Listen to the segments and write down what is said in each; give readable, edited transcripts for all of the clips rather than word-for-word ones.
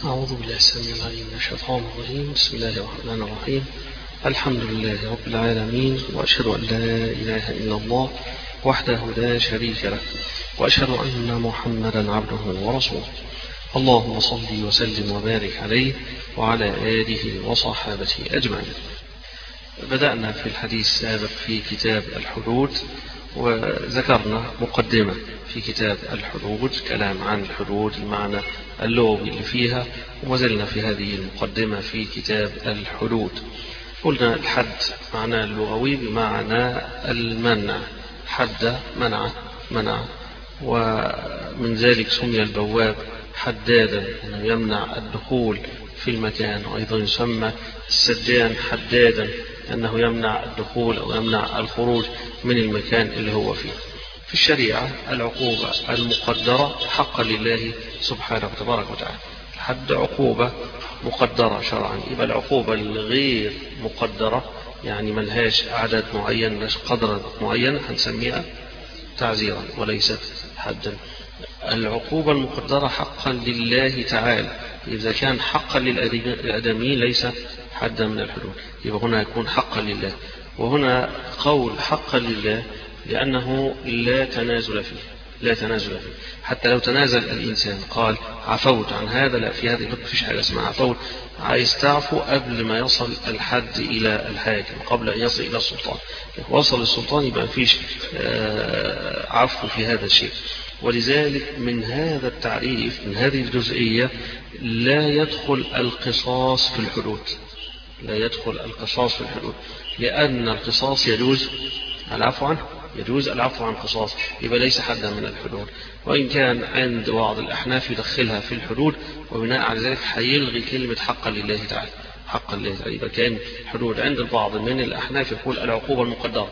أعوذ بالله السميع العليم من الشيطان الرجيم. بسم الله الرحمن الرحيم. الحمد لله رب العالمين، وأشهد أن لا إله إلا الله وحده لا شريك له، وأشهد أن محمدا عبده ورسوله. اللهم صل وسلم وبارك عليه وعلى آله وصحابته أجمعين. بدأنا في الحديث السابق في كتاب الحدود، وذكرنا مقدمة في كتاب الحدود، كلام عن الحدود، المعنى اللغوي اللي فيها، وزلنا في هذه المقدمة في كتاب الحدود. قلنا الحد معناه اللغوي بمعنى المنع، حد منع، ومن ذلك سمي البواب حدادا، أنه يمنع الدخول في المكان، وأيضا يسمى السجان حدادا، أنه يمنع الدخول أو يمنع الخروج من المكان اللي هو فيه. في الشريعة العقوبة المقدرة حقا لله سبحانه وتبارك وتعالى. الحد عقوبة مقدرة شرعا، يبقى العقوبة الغير مقدرة يعني ملهاش عدد معين، ملهاش قدر معين، هنسميها تعزيرا وليست حدا. العقوبة المقدرة حقا لله تعالى، إذا كان حقا للآدميين ليس حدا من الحدود، يبقى هنا يكون حقا لله. وهنا قول حقا لله لأنه لا تنازل فيه، حتى لو تنازل الإنسان قال عفوت عن هذا، لا، في هذه النقطة فيش حاجة اسمها عفوت، عايز تعفو قبل ما يصل الحد إلى الحاكم، قبل أن يصل إلى السلطان. وصل السلطان يبقى فيش عفو في هذا الشيء. ولذلك من هذا التعريف، من هذه الجزئية، لا يدخل القصاص في الحدود، لأن القصاص يجوز العفو عنه، يجوز العفو عن قصاص، يبقى ليس حدا من الحدود. وإن كان عند بعض الأحناف يدخلها في الحدود، وبناء على ذلك هيلغي كلمة حقا لله تعالى. يبقى كان الحدود عند البعض من الأحناف يقول العقوبة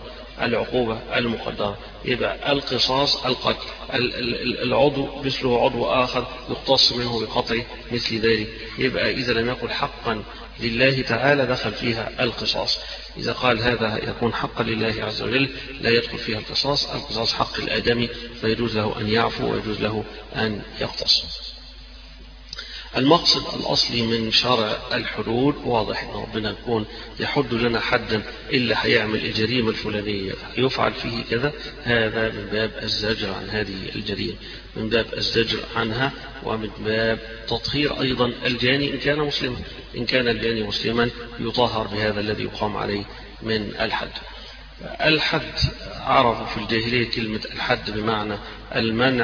المقدرة، يبقى القصاص القتل، العضو مثله عضو آخر يقتص منه بقطع مثل ذلك، يبقى إذا لم يكن حقا لله تعالى دخل فيها القصاص. إذا قال هذا يكون حقا لله عز وجل لا يدخل فيها القصاص حق الآدمي، فيجوز له أن يعفو ويجوز له أن يقتص. المقصد الأصلي من شرع الحدود واضح، أن ربنا يكون يحد لنا حدا إلا هيعمل الجريمة الفلانية يفعل فيه كذا، هذا من باب الزجر عن هذه الجريمة، من باب الزجر عنها، ومن باب تطهير أيضا الجاني إن كان الجاني مسلما يطهر بهذا الذي يقام عليه من الحد. الحد عرفوا في الجاهلية كلمة الحد بمعنى المنع،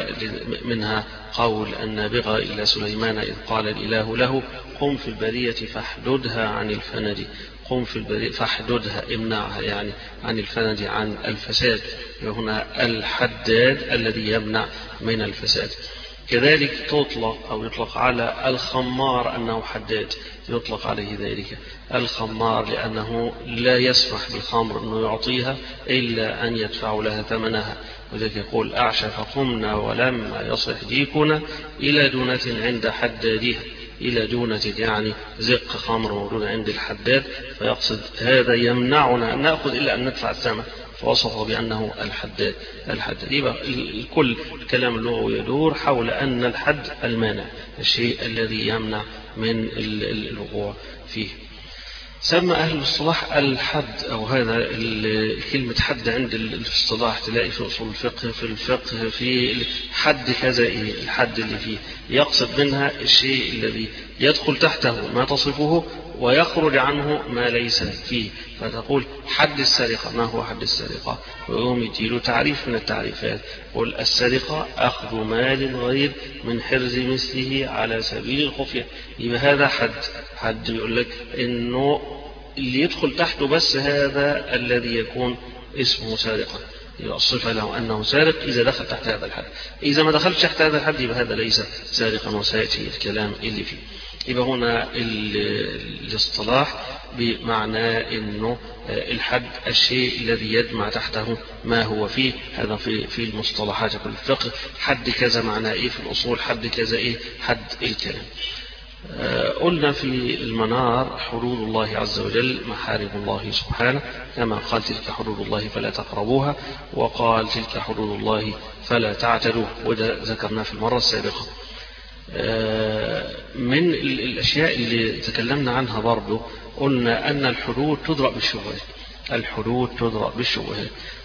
ومنها قول النابغة إلى سليمان إذ قال الإله له قم في البرية فاحددها عن الفند، فاحددها امنعها يعني عن الفند، عن الفساد. وهنا الحداد الذي يمنع من الفساد. كذلك يطلق على الخمار أنه حداد، يطلق عليه ذلك الخمار، لأنه لا يسمح بالخمر أنه يعطيها إلا أن يدفع لها ثمنها. وذلك يقول أعشى فقمنا ولما يصح ديكنا إلى دونة عند حدادها، إلى دونة يعني زق خمر موجود عند الحداد، فيقصد هذا يمنعنا أن نأخذ إلا أن ندفع الثمن، فوصفه بأنه الحداد. يبقى كل الكلام اللغوي يدور حول أن الحد المانع، الشيء الذي يمنع من الوقوع فيه. سمى أهل الاصطلاح الحد، أو هذا كلمة حد عند الاصطلاح تلاقي في أصول الفقه في حد كذا، الحد اللي فيه يقصد منها الشيء الذي يدخل تحته ما تصفه ويخرج عنه ما ليس فيه. فتقول حد السرقة، ما هو حد السرقة؟ ويوم يديله تعريف من التعريفات، قل السرقة أخذ مال غير من حرز مثله على سبيل الخفية. يبقى هذا حد يقول لك إنه اللي يدخل تحته بس هذا الذي يكون اسمه سارقة، يبقى الصفة له أنه سارق إذا دخل تحت هذا الحد. إذا ما دخلش تحت هذا الحد يبقى هذا ليس سارقا، وسيأتي الكلام اللي فيه. يبقى هنا الاصطلاح بمعنى أنه الحد الشيء الذي يجمع تحته ما هو فيه. هذا في المصطلحات في الفقه، حد كذا معناه إيه، في الأصول حد كذا إيه، حد الكلام. قلنا في المنار حدود الله عز وجل محارم الله سبحانه، كما قال تلك حدود الله فلا تقربوها، وقال تلك حدود الله فلا تعتدوها، وده ذكرناه في المرة السابقة. من الأشياء اللي تكلمنا عنها برضو قلنا أن الحدود تدرأ بالشبهات. الحدود تدرأ بالشبهات.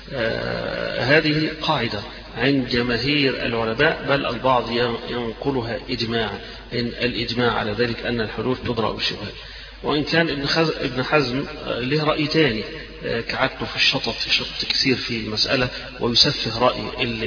هذه قاعدة عند جماهير العلماء، بل البعض ينقلها إجماعا، إن الإجماع على ذلك أن الحدود تدرأ بالشبهات. وإن كان ابن حزم له رأي تاني كعادته في الشطط كثير في المسألة ويسفه رأي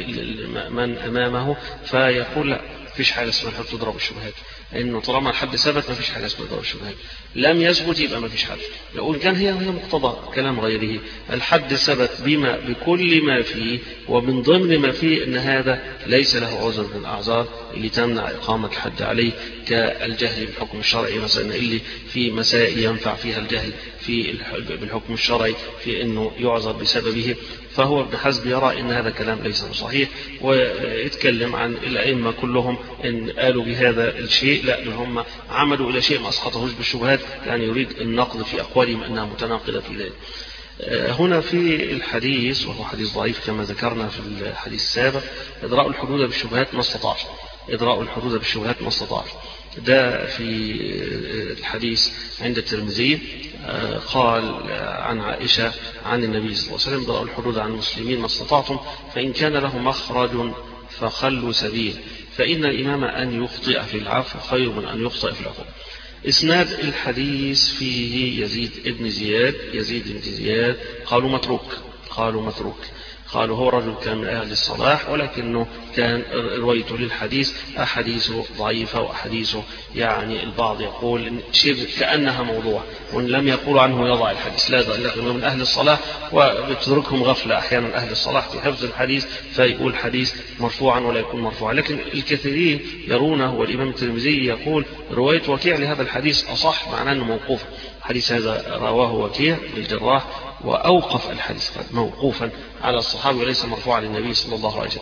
من أمامه، فيقول لا، مفيش حاجة اسمها الحد تضرب الشبهات، إنه طالما الحد ثبت مفيش حاجة اسمها تضرب الشبهات. لم يثبت يبقى مفيش حد. لو كان هي مقتضى كلام غيره، الحد ثبت بكل ما فيه، ومن ضمن ما فيه أن هذا ليس له عذر من الأعذار اللي تمنع إقامة الحد عليه، كالجهل بالحكم الشرعي مثلا، اللي في مسائل ينفع فيها الجهل بالحكم الشرعي في أنه يعذر بسببه. فهو ابن حزم يرى أن هذا كلام ليس صحيح، ويتكلم عن الأئمة كلهم إن قالوا بهذا الشيء لا، إن هم عملوا إلى شيء ما أسقطهوش بالشبهات، يعني يريد النقد في أقوالهم أنها متناقضة في ذلك. هنا في الحديث، وهو حديث ضعيف كما ذكرنا في الحديث السابق، إدراء الحدود بالشبهات ما استطاع. إدراء الحدود بالشبهات ما استطاع. ده في الحديث عند الترمذي قال عن عائشة عن النبي صلى الله عليه وسلم: إدراء الحدود عن المسلمين ما استطعتم، فإن كان له مخرج فخلوا سبيل، فإن الإمام أن يخطئ في العفو خير من أن يخطئ في العقوبة. إسناد الحديث فيه يزيد بن زياد قالوا متروك. قالوا هو رجل كان من أهل الصلاح، ولكنه كان روايته للحديث أحاديثه ضعيفة، وأحاديثه يعني البعض يقول شبه كأنها موضوع، وإن لم يقول عنه يضع الحديث. لا، لأنه من أهل الصلاح، وبتدركهم غفلة أحيانا أهل الصلاح في حفظ الحديث، فيقول حديث مرفوعا ولا يكون مرفوعا. لكن الكثيرين يرونه، والإمام الترمذي يقول رواية وكيع لهذا الحديث أصح، معناه أنه موقوف. الحديث هذا رواه وكيع بالجراح، وأوقف الحديث موقوفا على الصحابي وليس مرفوعا للنبي صلى الله عليه وسلم.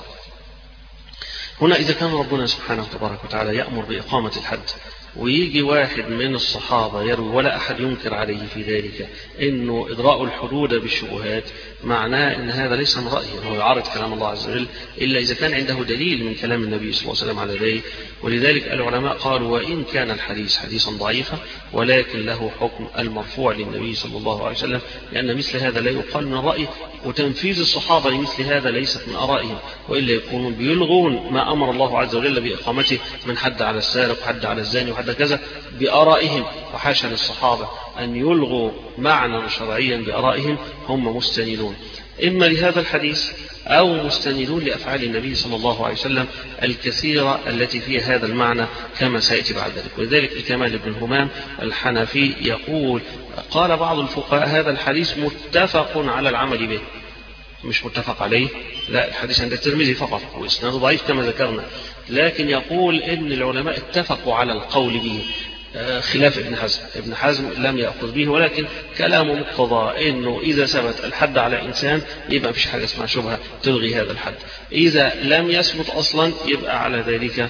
هنا إذا كان ربنا سبحانه وتبارك وتعالى يأمر بإقامة الحد، ويجي واحد من الصحابة يروي ولا أحد ينكر عليه في ذلك إنه إدراء الحدود بالشبهات، معناه إن هذا ليس من رأيه، إنه يعارض كلام الله عز وجل إلا إذا كان عنده دليل من كلام النبي صلى الله عليه وسلم على ذلك. ولذلك العلماء قالوا: وإن كان الحديث حديثا ضعيفا ولكن له حكم المرفوع للنبي صلى الله عليه وسلم، لأن مثل هذا لا يقال من رأيه، وتنفيذ الصحابة لمثل هذا ليست من آرائهم، وإلا يكونون بيلغون ما أمر الله عز وجل بإقامته من حد على السارق، حد على الزاني، وحد كذا بآرائهم. وحاشا للصحابة أن يلغوا معنى شرعيا بآرائهم، هم مستندون إما لهذا الحديث أو مستندون لأفعال النبي صلى الله عليه وسلم الكثيرة التي فيها هذا المعنى كما سيأتي بعد ذلك. ولذلك الكمال بن همام الحنفي يقول: قال بعض الفقهاء هذا الحديث متفق على العمل به. مش متفق عليه، لا، الحديث عند الترمذي فقط وإسناده ضعيف كما ذكرنا، لكن يقول إن العلماء اتفقوا على القول به، خلاف ابن حزم لم يأخذ به، ولكن كلامه مقتضى إنه إذا ثبت الحد على إنسان يبقى مفيش حاجة اسمها شبهة تلغي هذا الحد. إذا لم يثبت أصلا يبقى على ذلك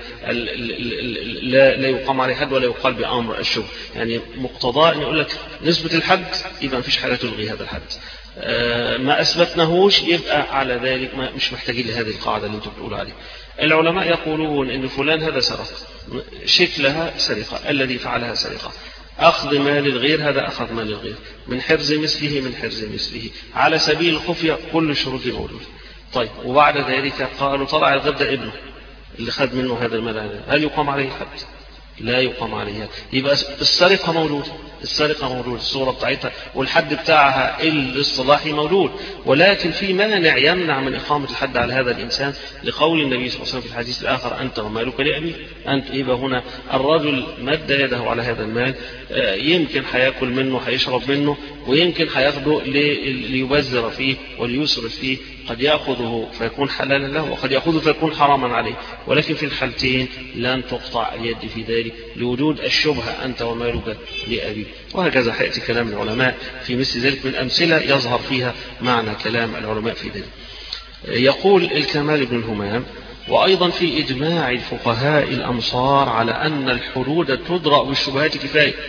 لا يقام عليه حد ولا يقال بأمر الشبه. يعني مقتضى إن يقول لك نثبت الحد يبقى مفيش حاجة تلغي هذا الحد، ما أثبتناهوش يبقى على ذلك مش محتاجين لهذه القاعدة اللي انتم بتقولوا عليها. العلماء يقولون إن فلان هذا سرق، شكلها سرقة، الذي فعلها سرقة، أخذ مال الغير هذا أخذ مال الغير، من حرز مثله على سبيل الخفية، كل الشروط موجودة. طيب، وبعد ذلك قالوا طلع الغد ابنه اللي خد منه هذا المال، هل يقام عليه حد؟ لا يقام عليها. يبقى السرقة موجودة، الصورة بتاعتها والحد بتاعها الاصطلاحي موجود، ولكن في مانع يمنع من إقامة الحد على هذا الإنسان لقول النبي صلى الله عليه وسلم في الحديث الآخر: أنت ومالك لأبيك. أنت. يبقى هنا الرجل مد يده على هذا المال، يمكن هياكل منه، هيشرب منه، ويمكن هياخده ليبذر فيه وليسرف فيه. قد يأخذه فيكون حلالا له، وقد يأخذه فيكون حراما عليه، ولكن في الحالتين لن تقطع اليد في ذلك لوجود الشبهة: أنت ومالك لأبيك. وهكذا حيأتي كلام العلماء في مثل ذلك من أمثلة يظهر فيها معنى كلام العلماء في ذلك. يقول الكمال بن همام: وأيضا في إجماع الفقهاء الأمصار على أن الحدود تدرأ بالشبهات كفاية.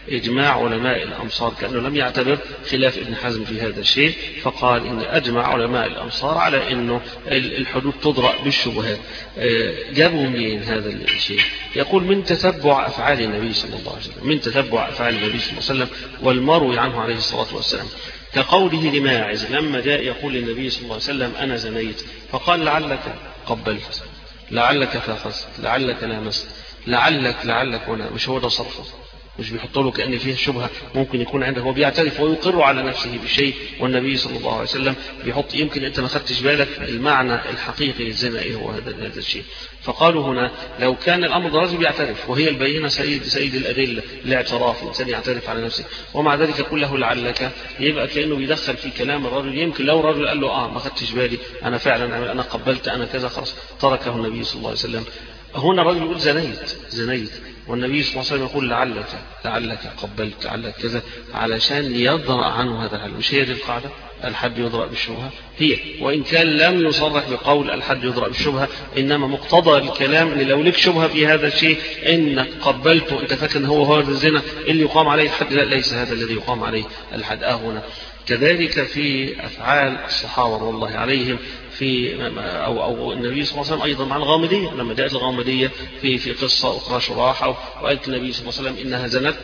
إجماع علماء الأمصار، كأنه لم يعتبر خلاف ابن حزم في هذا الشيء، فقال إن أجمع علماء الأمصار على أنه الحدود تضرأ بالشبهات. جابوا منين هذا الشيء؟ يقول من تتبع أفعال النبي صلى الله عليه وسلم، من تتبع أفعال النبي صلى الله عليه وسلم والمروي عنه عليه الصلاة والسلام، كقوله لماعز لما جاء يقول للنبي صلى الله عليه وسلم أنا زنيت، فقال لعلك قبلت، لعلك فاخذت، لعلك لامست، لعلك هنا، مش هو ده صرفه، مش بيحط له كأن فيه شبهة ممكن يكون عنده، هو بيعترف ويقر على نفسه بشيء، والنبي صلى الله عليه وسلم بيحط يمكن انت ما خدتش بالك المعنى الحقيقي للزنا ايه هو هذا الشيء. فقالوا هنا لو كان الامر الرجل يعترف، وهي البينه سيد الادله، الاعتراف، الانسان يعترف على نفسه، ومع ذلك كله لعلك، يبقى كانه بيدخل في كلام الرجل، يمكن لو الرجل قال له ما خدتش بالي انا فعلا انا قبلت انا كذا، خلاص تركه النبي صلى الله عليه وسلم. هنا الرجل يقول زنيت والنبي صلى الله عليه وسلم يقول لعلك قبلت، لعلك كذا، علشان يضرأ عنه هذا الحد. مش هي دي القاعدة؟ الحد يضرأ بالشبهة، هي وإن كان لم يصرح بقول الحد يضرأ بالشبهة، إنما مقتضى الكلام إن لو لك شبهة في هذا الشيء إنك قبلته أنت فاكر إن هو هذا الزنا اللي يقام عليه الحد، لا ليس هذا الذي يقام عليه الحد. هنا كذلك في أفعال الصحابة رضي الله عليهم في أو النبي صلى الله عليه وسلم أيضا مع الغامدية، لما جاءت الغامدية في قصة أخرى شراحة وقالت النبي صلى الله عليه وسلم إنها زنت،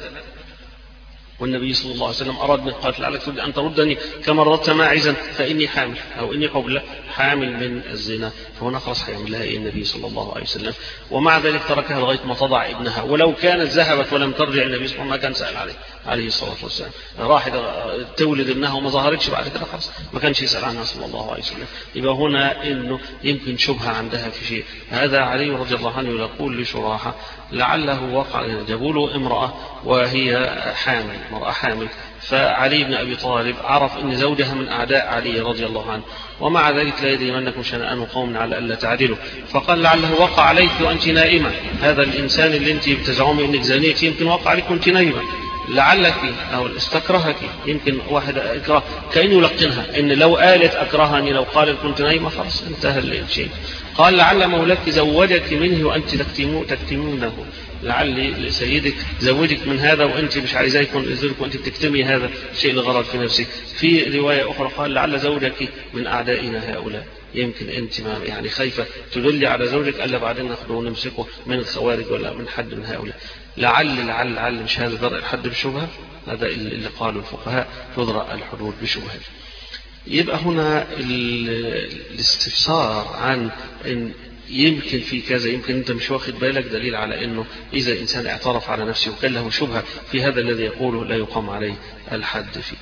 والنبي صلى الله عليه وسلم أراد من قالت لعلك تريد أن تردني كما ردت ماعزا فإني حامل، أو إني حامل من الزنا، فهنا خلاص هيعمل لها النبي صلى الله عليه وسلم، ومع ذلك تركها لغاية ما تضع ابنها، ولو كانت ذهبت ولم ترجع النبي صلى الله عليه وسلم ما كان سأل عليه الصلاة والسلام، راحت تولد ابنها وما ظهرتش بعد كده خلاص ما كانش يسأل عنها صلى الله عليه وسلم. يبقى هنا إنه يمكن شبهة عندها في شيء. هذا علي رضي الله عنه يقول لشراحة لعله وقع، جابوا له امرأة وهي حامل، مرأة حامل، فعلي بن أبي طالب عرف أن زوجها من أعداء علي رضي الله عنه، ومع ذلك لا يجرمنكم شنآن قوم على ألا تعدلوا، فقال لعله وقع عليك وأنت نائمة، هذا الإنسان اللي أنت بتزعمي أنك زانيت يمكن وقع عليك وأنت نائمة، لعلك أو استكرهك، يمكن واحد إكره كأنه يلقنها إن لو قالت أكرهني لو قالت كنت نائمة خلاص انتهى الشيء. قال لعل مولاك زوجك منه وأنت تكتمونه، لعل سيدك زوجك من هذا وأنت مش عايزاه يكون زوجك وأنت بتكتمي هذا الشيء لغرض في نفسك. في رواية أخرى قال لعل زوجك من أعدائنا هؤلاء، يمكن أنت ما يعني خايفة تدلي على زوجك ألا بعدين ناخده ونمسكه من الخوارج ولا من حد من هؤلاء. لعل مش هذا درء الحد بشبهة، هذا اللي قالوا الفقهاء تدرأ الحدود بشبهة. يبقى هنا الاستفسار عن إن يمكن في كذا، يمكن أنت مش واخد بالك، دليل على أنه إذا الإنسان اعترف على نفسه وكان له شبهة في هذا الذي يقوله لا يقام عليه الحد فيه.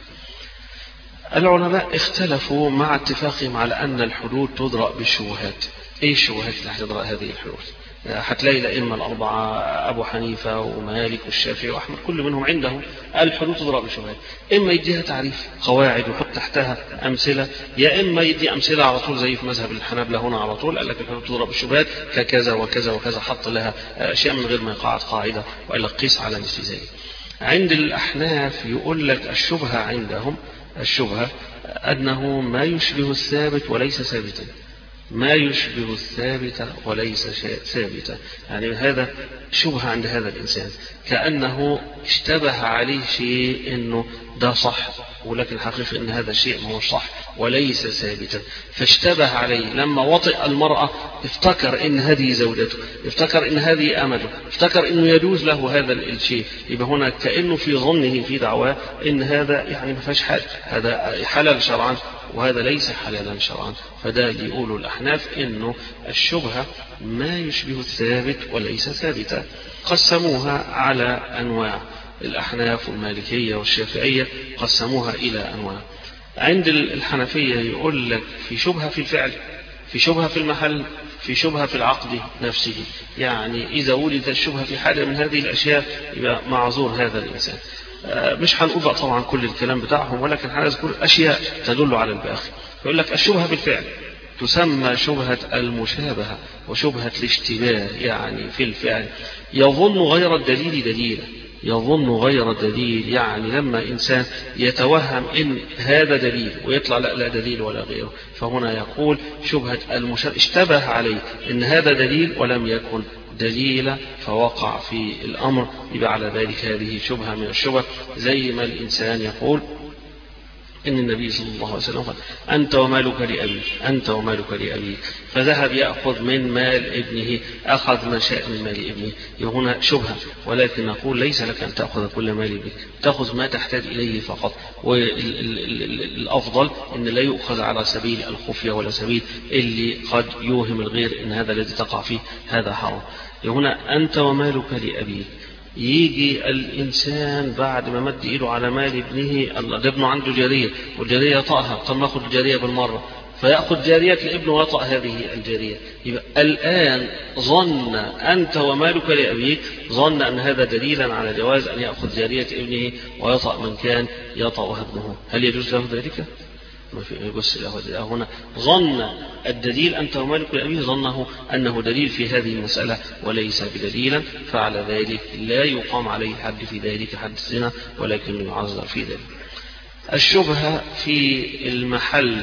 العلماء اختلفوا مع اتفاقهم على أن الحدود تدرأ بالشبهات. إيه الشبهات اللي هتدرأ هذه الحدود؟ هتلاقي الأئمة الأربعة أبو حنيفة ومالك والشافعي وأحمد كل منهم عندهم الحدود تضرب بالشبهات، إما يديها تعريف قواعد ويحط تحتها أمثلة، يا إما يدي أمثلة على طول زي في مذهب الحنابلة هنا على طول قال لك الحدود تضرب بالشبهات ككذا وكذا وكذا، حط لها أشياء من غير ما يقعد قاعدة وإلا قيس على مثل ذلك. عند الأحناف يقول لك الشبهة عندهم الشبهة أنه ما يشبه الثابت وليس ثابتا، ما يشبه الثابت وليس ثابتا، يعني هذا شبهة عند هذا الإنسان كأنه اشتبه عليه شيء إنه ده صح ولكن الحقيقة إن هذا الشيء ما هو صح وليس ثابتا، فاشتبه عليه لما وطئ المرأة افتكر إن هذه زوجته، افتكر إن هذه أمته، افتكر إنه يجوز له هذا الشيء، يبقى هنا كأنه في ظنه في دعواه إن هذا يعني ما فيش حاجة، هذا حلال شرعا وهذا ليس حلالا شرعا. فده اللي يقولوا الأحناف إنه الشبهة ما يشبه الثابت وليس ثابتا. قسموها على أنواع، الأحناف والمالكية والشافعية قسموها إلى أنواع. عند الحنفية يقول لك في شبهة في الفعل، في شبهة في المحل، في شبهة في العقد نفسه، يعني إذا ولد الشبهة في حاجة من هذه الأشياء يبقى معذور هذا الإنسان. مش هنقول طبعا كل الكلام بتاعهم ولكن هنذكر أشياء تدل على الباقي. يقول لك الشبهة بالفعل تسمى شبهة المشابهة وشبهة الاشتباه، يعني في الفعل يظن غير الدليل دليلا، يظن غير الدليل، يعني لما إنسان يتوهم إن هذا دليل ويطلع لا دليل ولا غيره، فهنا يقول شبهة المشابهة اشتبه عليه إن هذا دليل ولم يكن دليل فوقع في الأمر، يبقى على ذلك هذه شبهة من الشبه. زي ما الإنسان يقول إن النبي صلى الله عليه وسلم قال أنت ومالك لأبي، أنت ومالك لأبي، فذهب يأخذ من مال ابنه، أخذ ما شاء من مال ابنه. هنا شبهة، ولكن نقول ليس لك أن تأخذ كل مال ابنك، تأخذ ما تحتاج إليه فقط. والأفضل أن لا يؤخذ على سبيل الخفية ولا سبيل اللي قد يوهم الغير أن هذا الذي تقع فيه هذا حرام. هنا أنت ومالك لأبي، يجي الإنسان بعد ما مد إيده على مال ابنه، ابنه عنده جارية والجارية طأها، طب ناخذ الجارية بالمرة، فيأخذ جارية لابنه ويطأ هذه الجارية. يبقى الآن ظن أنت ومالك لأبيك، ظن أن هذا دليلا على جواز أن يأخذ جارية ابنه ويطأ من كان يطأها ابنه. هل يجوز له ذلك؟ ما في يجوز له. هنا ظن الدليل أنت ومالك لأبيه، ظنه أنه دليل في هذه المسألة وليس بدليلا، فعلى ذلك لا يقام عليه حد في ذلك حد الزنا، ولكن يعذر في ذلك. الشبهة في المحل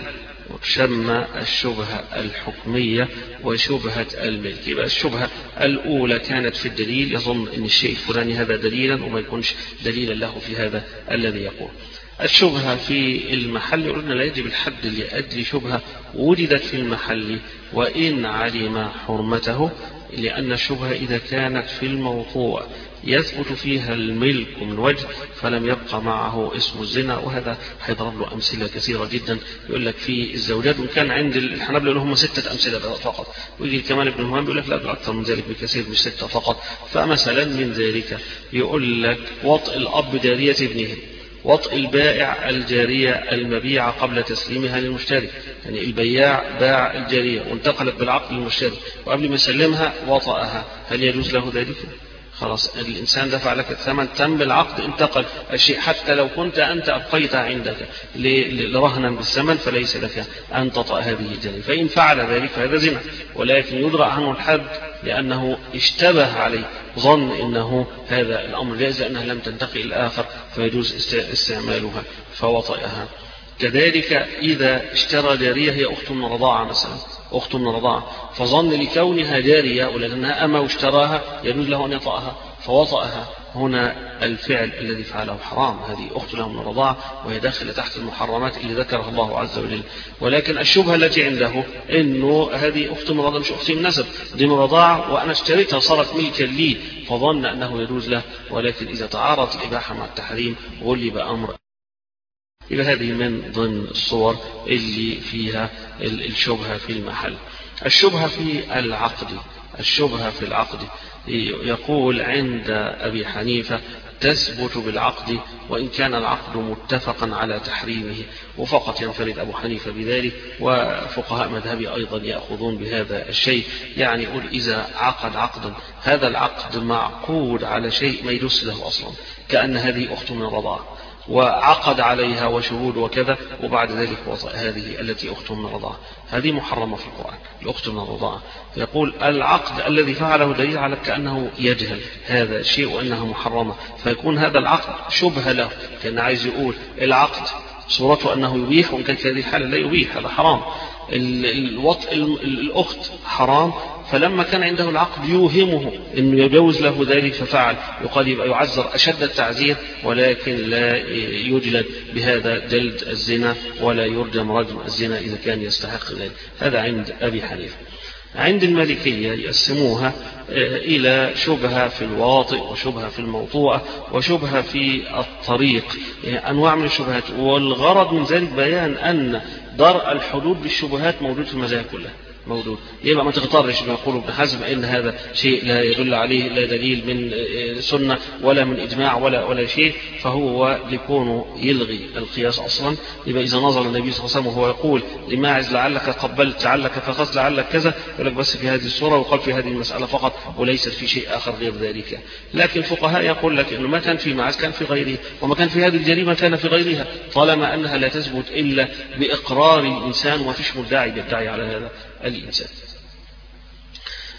شم الشبهة الحكمية وشبهة الملك. يبقى الشبهة الأولى كانت في الدليل، يظن أن الشيء الفلاني هذا دليلا وما يكونش دليلا له في هذا الذي يقول. الشبهة في المحل قلنا لا يجب الحد لأجل شبهة وجدت في المحل وإن علم حرمته، لأن الشبهة إذا كانت في الموضوع يثبت فيها الملك من وجه فلم يبقى معه اسم الزنا، وهذا هيضرب له أمثلة كثيرة جدا. يقول لك في الزوجات، وكان كان عند الحنابلة لهم 6 أمثلة فقط، ويجي كمال ابن همام يقول لك لا أكثر من ذلك بكثير، مش 6 فقط. فمثلا من ذلك يقول لك وطئ الأب جارية ابنه، وطئ البائع الجارية المبيعة قبل تسليمها للمشتري، يعني البياع باع الجارية وانتقلت بالعقد للمشتري وقبل ما يسلمها وطأها، هل يجوز له ذلك؟ خلاص الإنسان دفع لك الثمن، تم بالعقد، انتقل الشيء، حتى لو كنت أنت أبقيتها عندك لرهنا بالثمن فليس لك أن تطأ هذه الجارية. فإن فعل ذلك فهذا زنا، ولكن يدرأ عنه الحد لأنه اشتبه عليه، ظن أنه هذا الأمر جائز لأنها لم تنتقل الآخر فيجوز استعمالها فوطئها. كذلك إذا اشترى جارية هي أخت من رضاعة مثلا، أخت من رضاعة، فظن لكونها جارية ولأنها أما واشتراها يجوز له أن يطأها فوطأها. هنا الفعل الذي فعله حرام، هذه أخت له من رضاعة وهي داخلة تحت المحرمات اللي ذكرها الله عز وجل. ولكن الشبهة التي عنده إنه هذه أخت من رضاعة، مش أختي من نسب، دي من رضاعة وأنا اشتريتها صارت ملكا لي، فظن أنه يجوز له. ولكن إذا تعارضت الإباحة مع التحريم غلب أمر، إلى هذه من ضمن الصور اللي فيها الشبهة في المحل. الشبهة في العقد، الشبهة في العقد يقول عند أبي حنيفة تثبت بالعقد وإن كان العقد متفقا على تحريمه، وفقط ينفرد أبو حنيفة بذلك، وفقهاء مذهبي أيضا يأخذون بهذا الشيء. يعني يقول إذا عقد عقدا هذا العقد معقود على شيء ما يدس له أصلا، كأن هذه أخت من الرضاعة وعقد عليها وشهود وكذا، وبعد ذلك وطأ هذه التي أخت من الرضاعة، هذه محرمة في القرآن، الأخت من الرضاعة. يقول العقد الذي فعله دليل على كأنه يجهل هذا الشيء وأنها محرمة، فيكون هذا العقد شبه له، كأنه عايز يقول العقد صورته أنه يبيح، وإن كان في هذه الحالة لا يبيح، هذا حرام. الوطء الأخت حرام، فلما كان عنده العقد يوهمه أنه يجوز له ذلك ففعل، يقال يبقى يعذر أشد التعذير، ولكن لا يجلد بهذا جلد الزنا ولا يرجم رجم الزنا إذا كان يستحق ذلك. هذا عند أبي حنيفة. عند المالكية يقسموها إلى شبهة في الواطئ وشبهة في الموطوءة وشبهة في الطريق، أنواع من الشبهات، والغرض من ذلك بيان أن درء الحدود بالشبهات موجود في المذاهب كلها، موجود. يبقى ما تغترش ما يقول ابن حزم ان هذا شيء لا يدل عليه لا دليل من سنة ولا من اجماع ولا شيء، فهو لكونه يلغي القياس اصلا. يبقى اذا نظر النبي صلى الله عليه وسلم وهو يقول لماعز لعلك قبلت لعلك فقط لعلك كذا، يقول لك بس في هذه الصورة وقال في هذه المسألة فقط وليست في شيء اخر غير ذلك. لكن الفقهاء يقول لك انه ما كان في معاذ كان في غيره، وما كان في هذه الجريمة كان في غيرها، طالما انها لا تثبت الا باقرار الانسان وما فيش مدعي بيدعي على هذا الإنسان.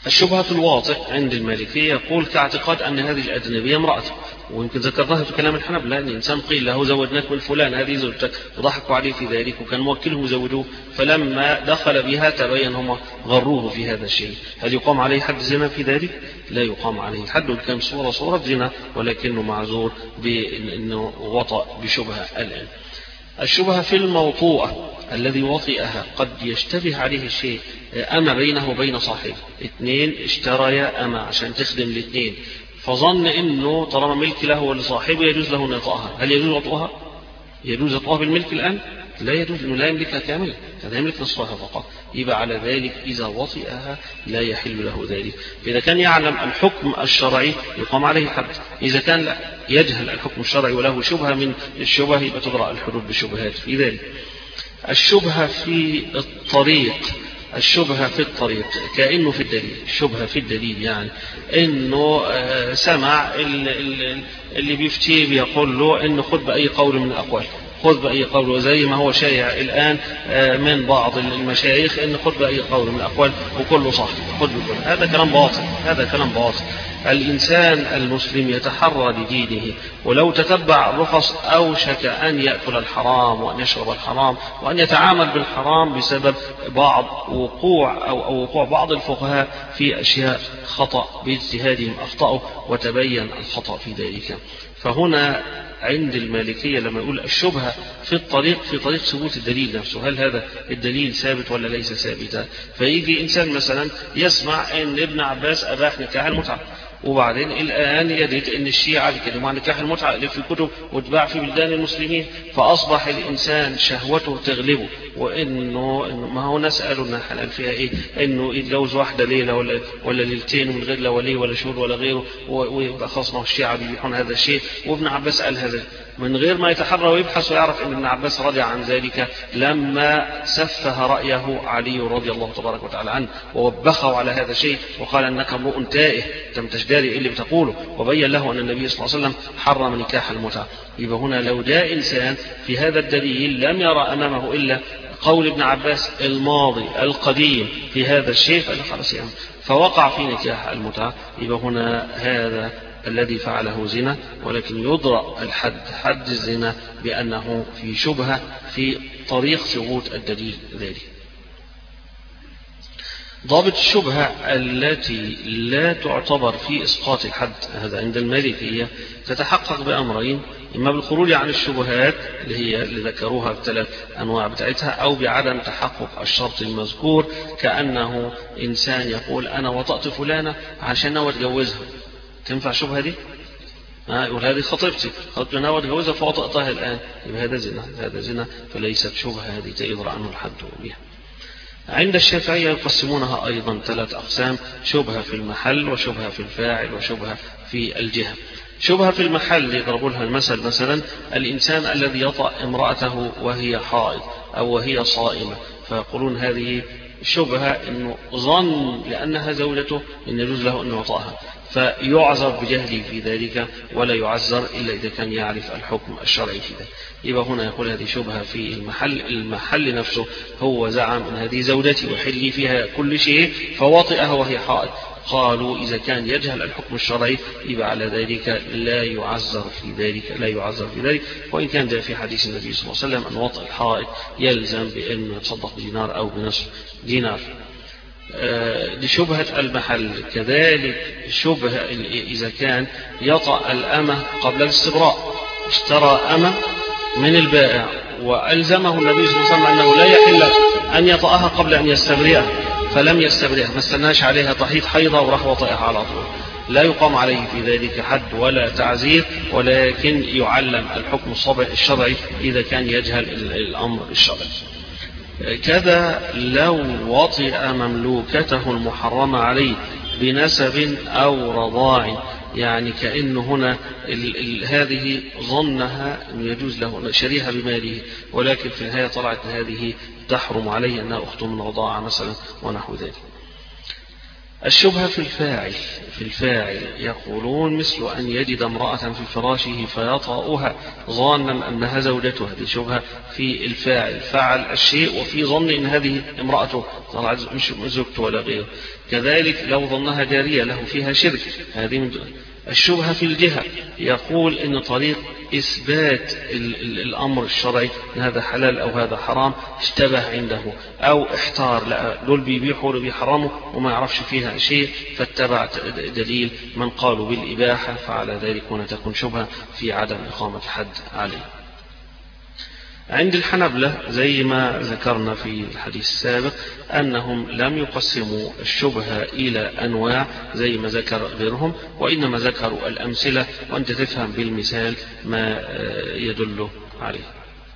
الشبهة الواطئ عند المالكية يقول كاعتقاد أن هذه الأجنبية امرأته، ويمكن ذكرناها في كلام الحنبلة أن إنسان قيل له زوجناك من فلان هذه زوجتك، وضحكوا عليه في ذلك وكان موكلهم يزوجوه، فلما دخل بها تبين هم غروه في هذا الشيء. هل يقام عليه حد زنا في ذلك؟ لا يقام عليه حد، كان صورة زنا ولكنه معذور بأنه وطأ بشبهة. الآن الشبهة في الموطوءة الذي وطئها قد يشتبه عليه الشيء، أما بينه وبين صاحبه، اثنين اشتريا أما عشان تخدم الاثنين، فظن انه طالما ملك له ولصاحبه يجوز له ان يطأها. هل يجوز وطئها؟ يجوز وطئها بالملك الآن؟ لا يجوز، انه لا يملكها كاملة، هذا يملك نصفها فقط. يبقى على ذلك إذا وطئها لا يحل له ذلك. إذا كان يعلم الحكم الشرعي يقام عليه حد، إذا كان لا يجهل الحكم الشرعي وله شبهة من الشبه يبقى تدرأ الحدود بالشبهات في ذلك. الشبهة في الطريق، الشبهة في الطريق كأنه في الدليل، الشبهة في الدليل يعني إنه سمع اللي بيفتيه بيقول له إنه خذ بأي قول من الأقوال، خذ بأي قول، وزي ما هو شائع الآن من بعض المشايخ إن خذ بأي قول من الأقوال وكله صح، خذ بكل. هذا كلام باطل، هذا كلام باطل. الإنسان المسلم يتحرى لدينه، ولو تتبع الرخص أوشك أن يأكل الحرام وأن يشرب الحرام وأن يتعامل بالحرام بسبب وقوع بعض الفقهاء في أشياء خطأ باجتهادهم أخطأوا وتبين الخطأ في ذلك. فهنا عند المالكية لما يقول الشبهة في الطريق، في طريق ثبوت الدليل نفسه، هل هذا الدليل ثابت ولا ليس ثابتا؟ فيجي إنسان مثلا يسمع أن ابن عباس أباح نكاح المتعة، وبعدين الآن يجد أن الشيعة يتكلموا عن نكاح المتعة اللي في الكتب وتباع في بلدان المسلمين، فأصبح الإنسان شهوته تغلبه، وإنه ما هو نسأله أن حلال فيها إيه؟ إنه يتجوز واحدة ليلة ولا ليلتين من غير لا ولي ولا شهود ولا غيره، ويبقى خاصة الشيعة بيبيحون هذا الشيء، وابن عباس قال هذا من غير ما يتحرى ويبحث ويعرف أن ابن عباس رجع عن ذلك لما سفه رأيه علي رضي الله تبارك وتعالى عنه ووبخه على هذا الشيء وقال أنك امرؤ تائه تمتشداري إيه اللي بتقوله، وبين له أن النبي صلى الله عليه وسلم حرم نكاح المتعة. يبقى هنا لو جاء إنسان في هذا الدليل لم يرى أمامه إلا قول ابن عباس الماضي القديم في هذا الشيء فخلاص يعني فوقع في نكاح المتعة، يبقى هنا هذا الذي فعله زنا، ولكن يضرأ الحد حد الزنا بأنه في شبهة في طريق ثبوت الدليل ذلك. ضابط الشبهة التي لا تعتبر في إسقاط الحد هذا عند المالكية تتحقق بأمرين، إما بالخروج عن الشبهات اللي هي اللي ذكروها بثلاث أنواع بتاعتها، أو بعدم تحقق الشرط المذكور، كأنه إنسان يقول أنا وطأت فلانة عشان ناوي أتجوزها، تنفع شبهة دي؟ يقول هذه خطيبتي ناوي أتجوزها فوطأتها الآن، يبقى هذا زنا، هذا زنا فليست شبهة هذه تيضر عنه الحد بها. عند الشافعية يقسمونها أيضا ثلاث أقسام: شبهة في المحل وشبهة في الفاعل وشبهة في الجهة. شبهة في المحل يضربوا لها المثل مثلا الإنسان الذي يطأ امرأته وهي حائض أو وهي صائمة، فيقولون هذه شبهة إنه ظن لأنها زوجته إن يجوز له أن يطأها، فيعذر بجهله في ذلك ولا يعذر إلا إذا كان يعرف الحكم الشرعي في ذلك. يبقى هنا يقول هذه شبهة في المحل، المحل نفسه هو زعم أن هذه زوجتي وحلي فيها كل شيء فوطئها وهي حائض، قالوا إذا كان يجهل الحكم الشرعي يبقى على ذلك لا يعذر في ذلك، وإن كان جاء في حديث النبي صلى الله عليه وسلم أن وطئ الحائض يلزم بأن يتصدق بدينار أو بنصف دينار. دي شبهة المحل. كذلك شبهة إذا كان يطأ الأمة قبل الاستبراء، اشترى أمة من البائع وألزمه النبي صلى الله عليه وسلم أنه لا يحل أن يطأها قبل أن يستبرئها، فلم يستبرئها، ما استناش عليها تحيط حيضة وراح وطئها على طول، لا يقام عليه في ذلك حد ولا تعزير، ولكن يعلم الحكم الشرعي إذا كان يجهل الأمر الشرعي. كذا لو وطئ مملوكته المحرمة عليه بنسب أو رضاع، يعني كأنه هنا هذه ظنها أن يجوز له شريها بماله، ولكن في النهاية طلعت هذه تحرم عليه أنها أخت من رضاعة مثلا ونحو ذلك. الشبهة في الفاعل يقولون مثل أن يجد امرأة في فراشه فيطأها ظانا أنها زوجته. هذه شبهة في الفاعل، فعل الشيء وفي ظن أن هذه امرأته مش زوجته ولا غيره. كذلك لو ظنها جارية له فيها شرك، هذه من الشبهة في الجهة، يقول أن طريق إثبات الأمر الشرعي أن هذا حلال أو هذا حرام اشتبه عنده أو احتار، لا دول بيبيحوا ولا بيحرموا وما يعرفش فيها شيء، فاتبع دليل من قالوا بالإباحة، فعلى ذلك هنا تكون شبهة في عدم إقامة حد عليه. عند الحنبلة زي ما ذكرنا في الحديث السابق أنهم لم يقسموا الشبهة إلى أنواع زي ما ذكر غيرهم، وإنما ذكروا الأمثلة، وأنت تفهم بالمثال ما يدل عليه.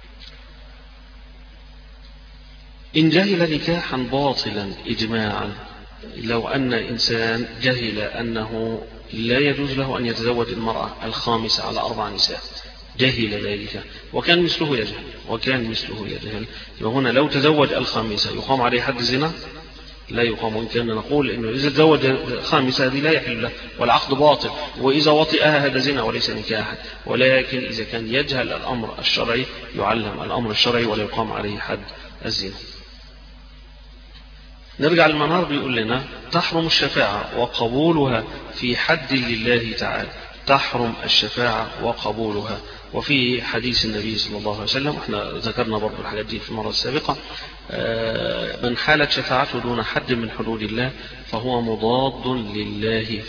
إن جهل نكاحا باطلا إجماعا، لو أن إنسان جهل أنه لا يجوز له أن يتزوج المرأة الخامسة على 4 نساء، جهل ذلك وكان مثله يجهل، وهنا لو تزوج الخامسة يقام عليه حد زنا؟ لا يقام. وإن نقول إنه إذا تزوج الخامسة هذه لا يحل له والعقد باطل، وإذا وطئها هذا زنا وليس نكاحا. ولكن إذا كان يجهل الأمر الشرعي يعلم الأمر الشرعي ولا يقام عليه حد الزنا. نرجع للمنار بيقول لنا تحرم الشفاعة وقبولها في حد لله تعالى، تحرم الشفاعة وقبولها. وفي حديث النبي صلى الله عليه وسلم، احنا ذكرنا برضو الحاجات دي في المرة السابقة، من حالت شفاعته دون حد من حدود الله فهو مضاد لله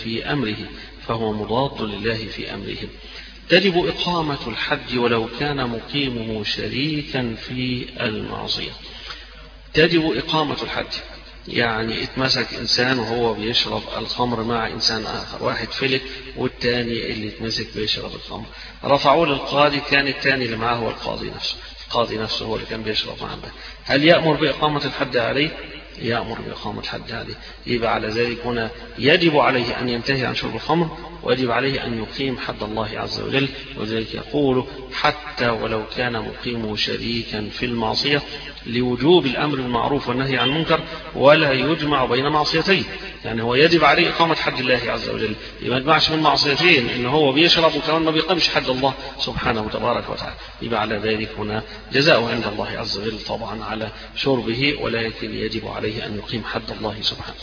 في أمره، تجب إقامة الحد ولو كان مقيمه شريكا في المعصية. تجب إقامة الحد، يعني اتمسك إنسان وهو بيشرب الخمر مع إنسان آخر، واحد فلت والتاني اللي اتمسك بيشرب الخمر، رفعوه للقاضي، كان التاني اللي معاه هو القاضي نفسه هو اللي كان بيشرب معه. هل يأمر بإقامة الحد عليه؟ يأمر بإقامة الحد عليه. يبقى على ذلك هنا يجب عليه أن ينتهي عن شرب الخمر، ويجب عليه أن يقيم حد الله عز وجل. وذلك يقول حتى ولو كان مقيمه شريكا في المعصية، لوجوب الأمر بالمعروف والنهي عن المنكر، ولا يجمع بين معصيتين. يعني هو يجب عليه إقامة حد الله عز وجل، ما يجمعش من معصيتين، إن هو بيشرب وكمان ما بيقيمش حد الله سبحانه وتبارك وتعالى. يبقى على ذلك هنا جزاء عند الله عز وجل طبعا على شربه، ولكن يجب عليه أن يقيم حد الله سبحانه.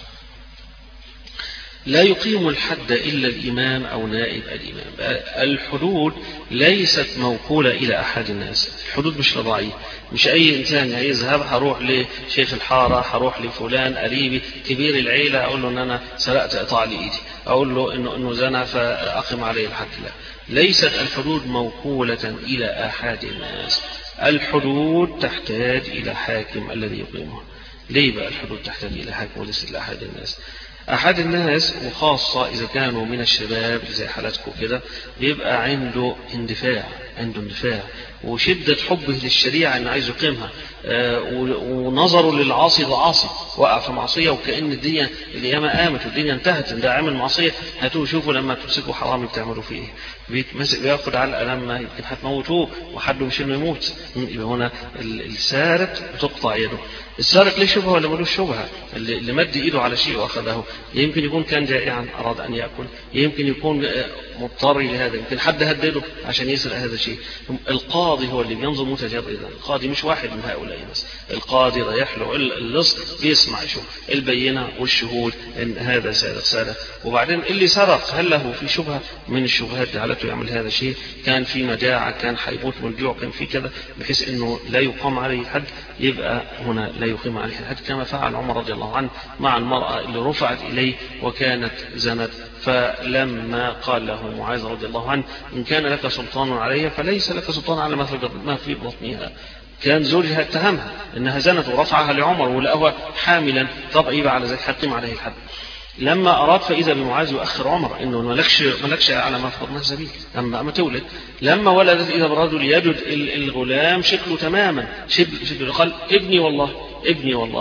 لا يقيم الحد إلا الإمام أو نائب الإمام. الحدود ليست موكولة إلى أحد الناس، الحدود مش رضاعية، مش أي إنسان يذهب هروح لشيخ الحارة، هروح لفلان قريبي كبير العيلة أقول له أن أنا سرقت إقطاع لإيدي، أقول له إنه زنى فأقم عليه الحد. لا، ليست الحدود موكولة إلى أحد الناس، الحدود تحتاج إلى حاكم الذي يقيمها. ليه بقى الحدود تحتاج إلى حاكم وليست إلى أحد الناس؟ أحد الناس وخاصة إذا كانوا من الشباب زي حالتكم كده، بيبقى عنده اندفاع وشدة حبه للشريعة أنه عايز يقيمها، ونظره للعاصي ده عاصي وقع في معصية، وكأن الدنيا القيامة قامت والدنيا انتهت، ده عامل معصية هاتوه شوفوا لما تمسكوا حرامي بتعملوا فيه ايه، بياخد علقة لما يمكن هتموتوه وحد مش انه يموت. يبقى هنا السارق بتقطع يده. السارق ليه شبهة ولا ملوش شبهة؟ اللي مد ايده على شيء واخذه يمكن يكون كان جائعا اراد ان يأكل، يمكن يكون مضطر لهذا، يمكن حد هدده عشان يسرق هذا الشيء. القاضي هو اللي بينظر متجردا، القاضي مش واحد من هؤلاء بس، القاضي رايح له اللص بيسمع يشوف البينة والشهود ان هذا سارق، وبعدين اللي سرق هل له في شبهة من الشبهات جعلته يعمل هذا الشيء؟ كان في مجاعة، كان حيموت من الجوع، كان في كذا، بحيث انه لا يقام عليه الحد، يبقى هنا لا يقيم عليه الحد، كما فعل عمر رضي الله عنه مع المرأة اللي رفعت إليه وكانت زنت، فلما قال له معاذ رضي الله عنه إن كان لك سلطان عليها فليس لك سلطان على ما في بطنها، كان زوجها اتهمها انها زنت ورفعها لعمر ولقاها حاملا، طب يبقى على ذلك حقيم عليه الحد. لما أراد فإذا بمعاذ يؤخر عمر إنه ملكش على ما في بطنها سبيل أما تولد. لما ولدت إذا برجل يجد الغلام شكله تماما شبه قال ابني والله،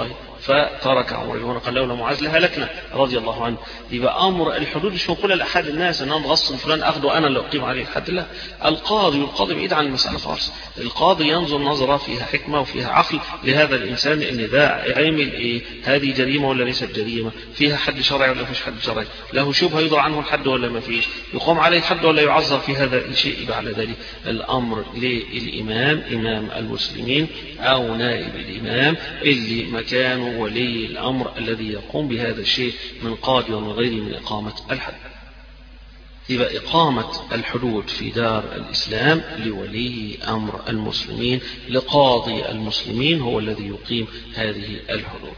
فترك عمر هنا قال لولا معاذ لهلكنا رضي الله عنه. يبقى أمر الحدود مش منقولة لأحد الناس أن أنا مغصب فلان أخده أنا اللي أقيم عليه الحد، لا، القاضي بعيد عن المسألة خالص. القاضي ينظر نظرة فيها حكمة وفيها عقل لهذا الإنسان، إن ده عمل إيه، هذه جريمة ولا ليست جريمة، فيها حد شرعي ولا فيش حد شرعي، له شبهة يضع عنه الحد ولا ما فيش، يقوم عليه الحد ولا يعذر في هذا الشيء. يبقى على ذلك الأمر للإمام، إمام المسلمين أو نائب الإمام اللي مكانه ولي الأمر الذي يقوم بهذا الشيء من قاضي وغيره من إقامة الحد. يبقى إقامة الحدود في دار الإسلام لولي أمر المسلمين، لقاضي المسلمين هو الذي يقيم هذه الحدود.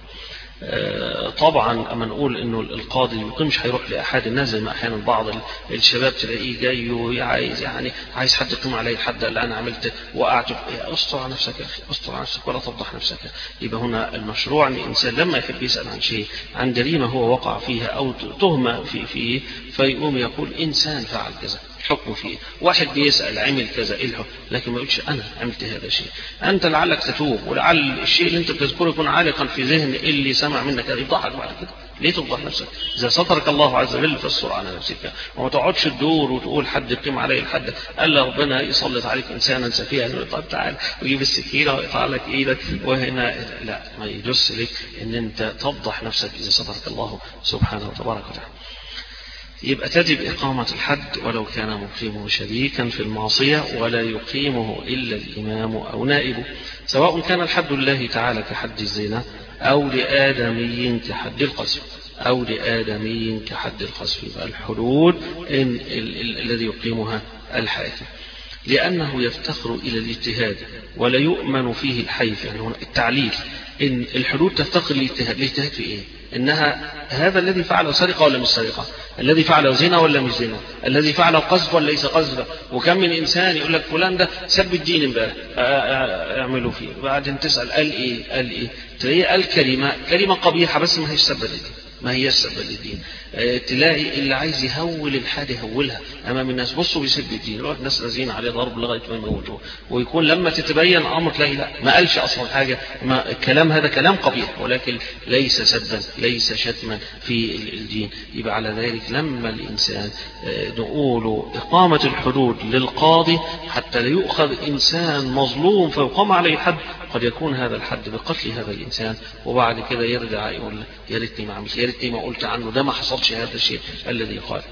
طبعا اما نقول انه القاضي يقيم مش هيروح لاحد الناس زي ما احيانا بعض الشباب تلاقيه جاي وعايز عايز حد يقيم عليه الحد اللي انا عملت وقعت. استر على نفسك يا اخي، استر على نفسك ولا تفضح نفسك. يبقى هنا المشروع ان الانسان لما يحب يسال عن شيء، عن جريمه هو وقع فيها او تهمه فيه، فيقوم يقول انسان فعل كذا حكم فيه، واحد بيسأل عمل كذا إيه الحكم، لكن ما يقولش أنا عملت هذا الشيء. أنت لعلك تتوب، ولعل الشيء اللي أنت بتذكره يكون عالقا في ذهن اللي سمع منك يفضحك بعد كده. ليه تفضح نفسك؟ إذا سترك الله عز وجل فاستر على نفسك، وما تقعدش تدور وتقول حد يقيم عليه الحد، ألا ربنا يسلط عليك إنسانا سفيها طب تعال ويجيب السكينة ويقطع لك إيدك، وهنا لا، ما يجوز لك إن أنت تفضح نفسك إذا سترك الله سبحانه وتبارك وتعالى. يبقى تجب إقامة الحد ولو كان مقيمه شريكا في المعصية، ولا يقيمه إلا الإمام أو نائبه، سواء كان الحد لله تعالى كحد الزنا أو لآدمي كحد القذف أو لآدمي كحد القذف. يبقى الحدود الذي يقيمها الحاكم، لأنه يفتقر إلى الاجتهاد ولا يؤمن فيه الحيف. يعني هنا التعليل إن الحدود تفتقر للاجتهاد. الاجتهاد في إيه؟ إنها هذا الذي فعله سرقة ولا مش سرقة، الذي فعله زنا ولا مش زنا، الذي فعله قذف ولا ليس قذف. وكم من إنسان يقول لك فلان ده سب الدين امبارح اعملوا فيه، بعدين تسأل قال إيه تلاقيه قال كلمة قبيحة بس ما هيش سب الدين، ما هي السبب للدين. تلاقي اللي عايز يهول الحاجة يهولها أمام الناس، بصوا بيسب الدين، يروح الناس رازين عليه ضرب لغاية ما يموتوه، ويكون لما تتبين أمر تلاقي لا ما قالش أصلا حاجة، ما الكلام هذا كلام قبيح ولكن ليس سبا ليس شتما في الدين. يبقى على ذلك لما الإنسان نقول إقامة الحدود للقاضي حتى لا يؤخذ إنسان مظلوم فيقام عليه الحد، قد يكون هذا الحد بقتل هذا الإنسان، وبعد كده يرجع يقول يا ريتني ما عملت، يا ريتني ما قلت عنه، ده ما حصلش هذا الشيء الذي قال.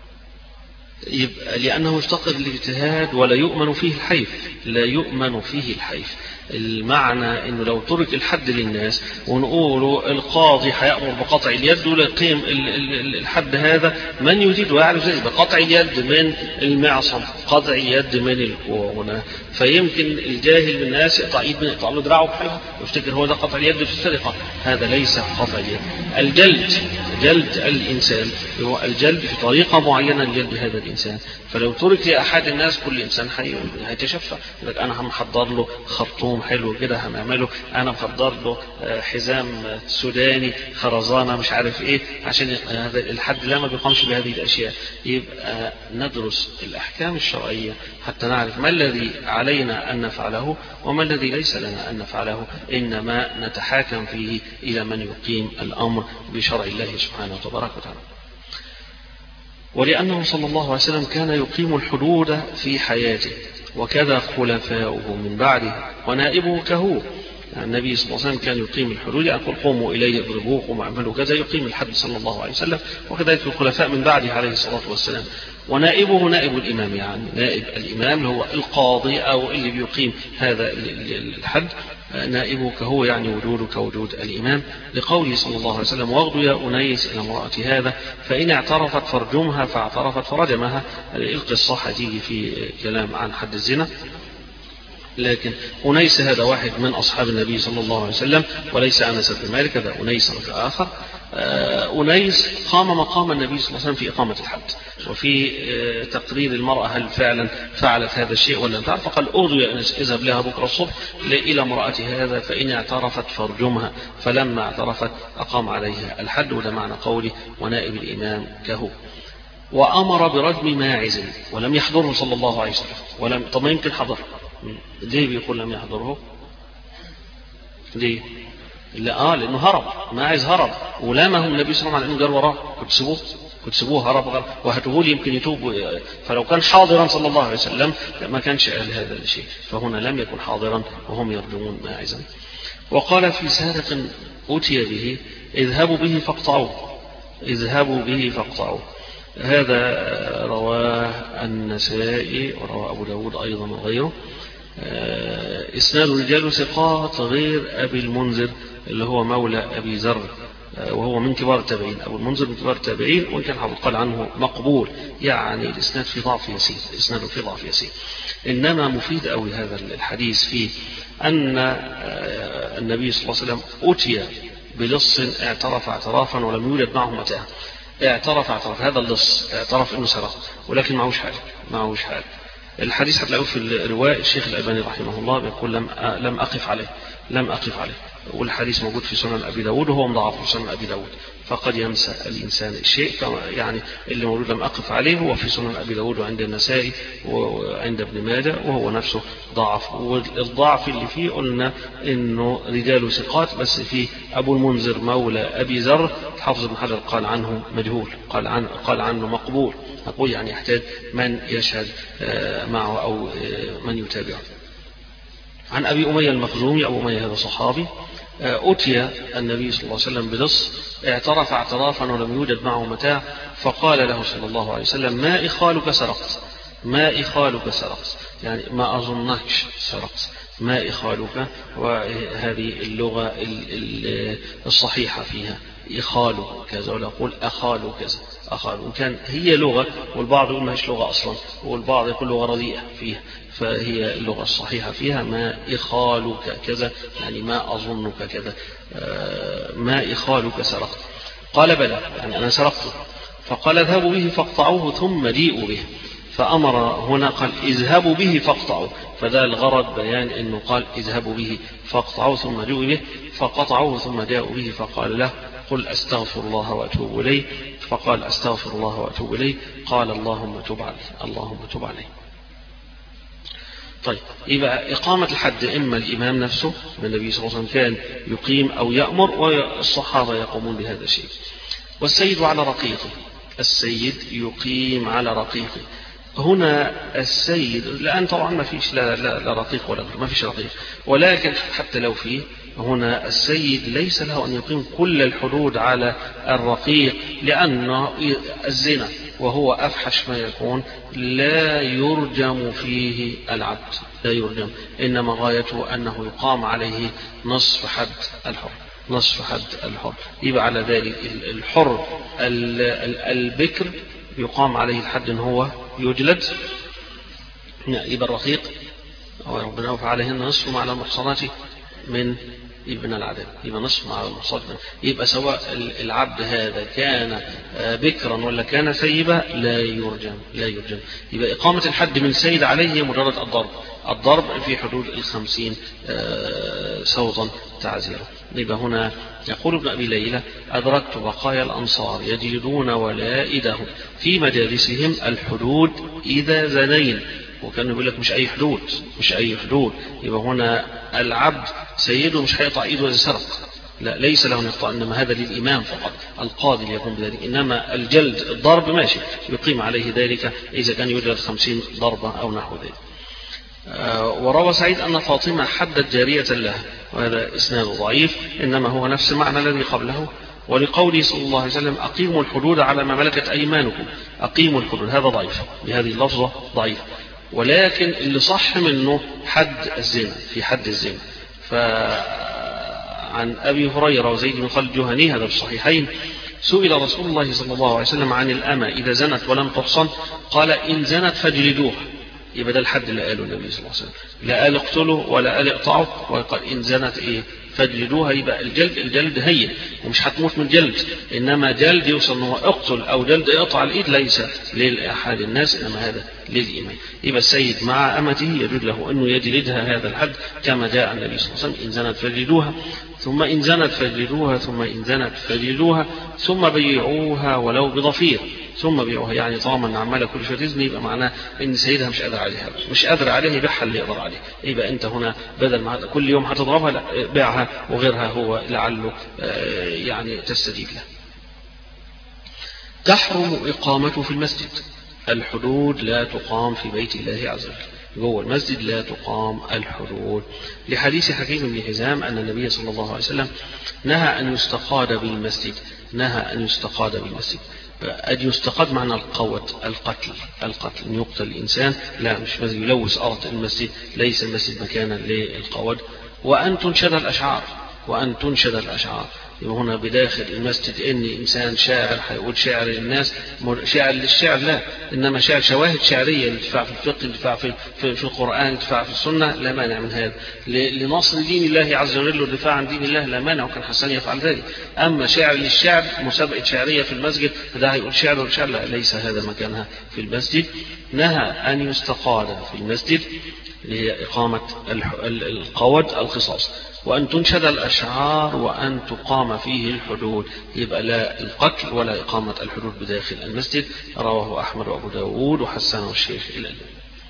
يبقى لأنه يفتقر الاجتهاد ولا يؤمن فيه الحيف، لا يؤمن فيه الحيف. المعنى انه لو ترك الحد للناس ونقول القاضي هيأمر بقطع اليد ولا يقيم الحد هذا من يريد ويعرف ذلك بقطع اليد من المعصم، قطع اليد من الكوع، فيمكن الجاهل من الناس يقطع ايد من يقطع له دراعه بحاله ويفتكر هو ده قطع اليد في السرقة، هذا ليس قطع اليد. جلد الإنسان هو الجلد في طريقة معينة لجلد هذا الإنسان. فلو ترك لأحد الناس كل إنسان هيتشفى، لك أنا محضر له خرطوم حلو كده هنعمله، أنا محضر له حزام سوداني خرزانة مش عارف إيه عشان هذا الحد لا ما بيقومش بهذه الأشياء. يبقى ندرس الأحكام الشرعية حتى نعرف ما الذي علينا أن نفعله وما الذي ليس لنا أن نفعله، إنما نتحاكم فيه إلى من يقيم الأمر بشرع الله سبحانه وتبارك وتعالى. ولأنه صلى الله عليه وسلم كان يقيم الحدود في حياته، وكذا خلفاؤه من بعده ونائبه كهو. يعني النبي صلى الله عليه وسلم كان يقيم الحدود، يقول قوموا إليه اضربوه قوموا اعملوا كذا، يقيم الحد صلى الله عليه وسلم، وكذلك الخلفاء من بعده عليه الصلاة والسلام. ونائبه نائب الإمام، يعني نائب الإمام هو القاضي أو اللي بيقيم هذا الحد، نائبه كهو يعني وجوده كوجود الإمام، لقوله صلى الله عليه وسلم واغدوا يا أنيس إلى امرأة هذا فإن اعترفت فارجمها، فاعترفت فرجمها. القصة هتيجي في كلام عن حد الزنا، لكن أنيس هذا واحد من أصحاب النبي صلى الله عليه وسلم وليس أنس بن مالك، هذا أنيس آخر. أنيس قام مقام النبي صلى الله عليه وسلم في إقامة الحد وفي تقرير المرأة هل فعلا فعلت هذا الشيء ولا تعرف، فقال أغدو يا أنس اذهب لها بكرة الصبح إلى امرأة هذا فإن اعترفت فارجمها، فلما اعترفت أقام عليها الحد. وده معنى قولي ونائب الإمام كهو. وأمر برجم ماعز ولم يحضره صلى الله عليه وسلم، طب ما يمكن حضر، ليه بيقول لم يحضره؟ ليه؟ لأنه هرب، ماعز هرب ولامه النبي صلى الله عليه وسلم، قال وراه كنت سبوه هرب وهاتوه لي يمكن يتوب. فلو كان حاضرا صلى الله عليه وسلم ما كانش قال هذا الشيء، فهنا لم يكن حاضرا وهم يرجمون ماعزا. وقال في سارق أتي به اذهبوا به فاقطعوه. هذا رواه النسائي ورواه أبو داود أيضا وغيره. إسناد رجال ثقات غير أبي المنذر اللي هو مولى أبي ذر، وهو من كبار التابعين. أبو المنذر من كبار التابعين، وإن كان حافظ قال عنه مقبول، يعني الإسناد في ضعف يسير. إنما مفيد أوي هذا الحديث فيه أن النبي صلى الله عليه وسلم أتي بلص اعترف اعترافا ولم يوجد معه متاع. اعترف هذا اللص اعترف انه سرق ولكن معهوش حاجه. الحديث هتلاقوه في الرواية الشيخ الألباني رحمه الله بيقول لم أقف عليه، والحديث موجود في سنن أبي داود وهو مضاعف في سنن أبي داود، فقد ينسى الإنسان الشيء. يعني اللي موجود لم أقف عليه هو في سنن أبي داود وعند النسائي وعند ابن ماجه، وهو نفسه ضعف. والضعف اللي فيه قلنا إنه رجال ثقات، بس فيه أبو المنذر مولى أبي ذر حافظ بن حجر قال عنه مجهول، قال عنه مقبول، أقول يعني يحتاج من يشهد معه أو من يتابعه. عن أبي أمية المخزومي، أبو أمية هذا صحابي، أتي النبي صلى الله عليه وسلم بلص اعترف اعترافا ولم يوجد معه متاع، فقال له صلى الله عليه وسلم ما إخالك سرقت، يعني ما أظنكش سرقت، ما إخالك. وهذه اللغة الصحيحة فيها إخال كذا، ولا أقول أخال كذا، أخال إن كان هي لغة، والبعض يقول ما هيش لغة أصلا، والبعض يقول لغة رديئة فيها، فهي اللغة الصحيحة فيها ما إخالك كذا، يعني ما أظنك كذا، ما إخالك سرقت. قال بلى، يعني أنا سرقته. فقال اذهبوا به فاقطعوه ثم جيئوا به. فأمر هنا قال اذهبوا به فاقطعوا، فده الغرض بيان أنه قال اذهبوا به فاقطعوا ثم جيئوا به، فقطعوه ثم جاءوا به. فقال له قل أستغفر الله وأتوب إليه. فقال أستغفر الله وأتوب إليه. قال اللهم تب عليه. طيب، يبقى إقامة الحد إما الإمام نفسه النبي صلى الله عليه وسلم كان يقيم أو يأمر، والصحابة يقومون بهذا الشيء. والسيد على رقيقه، السيد يقيم على رقيقه. هنا السيد لأن طبعا ما فيش لا رقيق ولا ما فيش رقيق، ولكن حتى لو فيه هنا السيد ليس له أن يقيم كل الحدود على الرقيق، لأنه الزنا وهو أفحش ما يكون لا يرجم فيه العبد، لا يرجم، إنما غايته أنه يقام عليه نصف حد الحر. يبقى على ذلك الحر البكر يقام عليه الحد إن هو يجلد. يبقى الرقيق ربنا وفعلهن نصف مع المحصنات من ابن العذاب، يبقى نصف مع المحصنات. يبقى سواء العبد هذا كان بكرا ولا كان سيبا لا يرجم. يبقى إقامة الحد من سيد عليه مجرد الضرب في حدود 50 صوتا تعزيرا. يبقى هنا يقول ابن أبي ليلى أدركت بقايا الأنصار يجلدون ولائدهم في مجالسهم الحدود إذا زنين. وكانوا يقول لك مش أي حدود. يبقى هنا العبد سيده مش هيقطع إيده إذا سرق، لا، ليس له أن يقطع، إنما هذا للإمام فقط، القاضي اللي يقوم بذلك. إنما الجلد الضرب ماشي، يقيم عليه ذلك إذا كان يجلد 50 ضربة أو نحو ذلك. وروى سعيد أن فاطمة حدت جارية لها، وهذا إسناد ضعيف، إنما هو نفس المعنى الذي قبله. ولقوله صلى الله عليه وسلم أقيموا الحدود على ما ملكت أيمانكم، أقيموا الحدود، هذا ضعيف، بهذه اللفظة ضعيف. ولكن اللي صح منه في حد الزنا. فعن أبي هريرة وزيد بن خالد الجهني هذا في الصحيحين سئل رسول الله صلى الله عليه وسلم عن الأمة إذا زنت ولم تحصن، قال إن زنت فاجلدوها. يبقى ده الحد اللي قاله النبي صلى الله عليه وسلم، لا قال اقتلوا ولا قال اقطعوا، وقال إن زنت فاجلدوها. يبقى الجلد هين ومش هتموت من جلد، إنما جلد يوصل أنه اقتل أو جلد اقطع الإيد ليس لأحد الناس، إنما هذا للإمام. يبقى السيد مع أمته يجوز له أنه يجلدها هذا الحد كما جاء النبي صلى الله عليه وسلم إن زنت فاجلدوها، ثم إن زنت فاجلدوها، ثم إن زنت فاجلدوها، ثم بيعوها ولو بضفير، ثم بيعوها. يعني طالما عماله كل شويه تزني يبقى معناه ان سيدها مش قادر عليها، مش قادر عليها يبيعها اللي يقدر عليه. يبقى انت هنا بدل ما كل يوم هتضربها لا بيعها وغيرها هو لعله يعني تستجيب له. تحرم إقامته في المسجد. الحدود لا تقام في بيت الله عز وجل، جوه المسجد لا تقام الحدود، لحديث حكيم بن حزام أن النبي صلى الله عليه وسلم نهى أن يستقاد بالمسجد، نهى أن يستقاد بالمسجد. أن يستقاد معنى القوت، القتل أن يقتل الإنسان، لا مش مسجد يلوث أرض المسجد، ليس المسجد مكانا للقود. وأن تنشد الأشعار، وأن تنشد الأشعار. يبقى هنا بداخل المسجد ان انسان شاعر هيقول شعر للناس، شعر للشعر لا، انما شعر شواهد شعريه للدفاع في الفقه، للدفاع في القران، للدفاع في السنه، لا مانع من هذا. لنصر دين الله عز وجل والدفاع عن دين الله لا مانع، وكان حسن يفعل ذلك. اما شعر للشعر، مسابقه شعريه في المسجد، فده هيقول شعر والشعر لا، ليس هذا مكانها في المسجد. نهى ان يستقاد في المسجد لإقامة القود القصاص، وأن تنشد الأشعار، وأن تقام فيه الحدود. يبقى لا القتل ولا إقامة الحدود بداخل المسجد. رواه أحمد وأبو داود وحسنه الشيخ الألباني.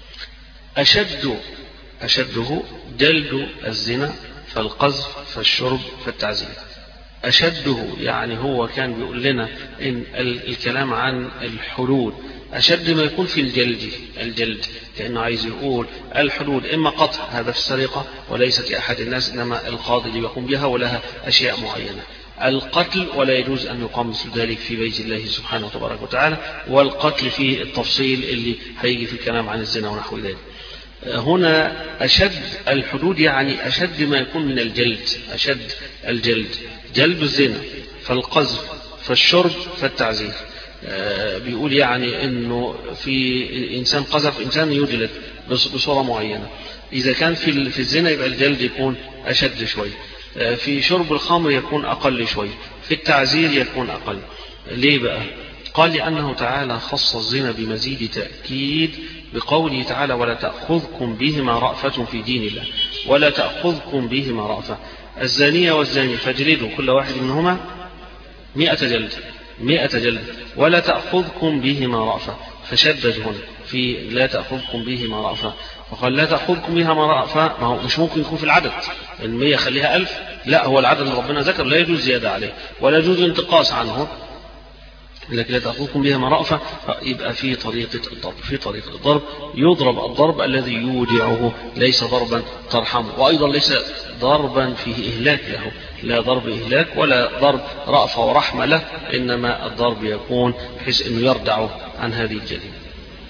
أشده جلد الزنا، فالقذف، فالشرب، فالتعزير. أشده يعني هو كان بيقول لنا إن الكلام عن الحدود أشد ما يكون في الجلد، كأنه عايز يقول الحدود إما قطع، هذا في السرقة وليست لأحد الناس، إنما القاضي اللي يقوم بها ولها أشياء معينة. القتل ولا يجوز أن يقام مثل ذلك في بيت الله سبحانه وتبارك وتعالى، والقتل في التفصيل اللي هيجي في الكلام عن الزنا ونحو ذلك. هنا أشد الحدود يعني أشد ما يكون من الجلد، أشد الجلد، جلب الزنا، فالقذف، فالشرب، فالتعزير. بيقول يعني انه في انسان قذف انسان يجلد بصوره معينه، اذا كان في الزنا يبقى الجلد يكون اشد شويه، في شرب الخمر يكون اقل شويه، في التعزير يكون اقل. ليه بقى؟ قال لانه تعالى خص الزنا بمزيد تاكيد بقوله تعالى ولا تاخذكم بهما رأفة في دين الله، ولا تاخذكم بهما رأفة. الزانيه والزاني فاجلدوا كل واحد منهما 100 جلد، 100 جلد، ولا تأخذكم بهما رأفة. فشدد هنا في لا تأخذكم بهما رأفة، وقال لا تأخذكم بهما رأفة. ما هو مش ممكن يكون في العدد 100 خليها 1000، لا هو العدد اللي ربنا ذكر لا يجوز زيادة عليه ولا يجوز انتقاص عنه، لكن لا تأخذكم بهما رأفة. يبقى في طريقة الضرب، في طريقة الضرب يضرب الضرب الذي يودعه، ليس ضربا ترحمه، وأيضا ليس ضربا فيه إهلاك له، لا ضرب إهلاك ولا ضرب رأفة ورحمة له، إنما الضرب يكون بحيث أنه يردع عن هذه الجريمة.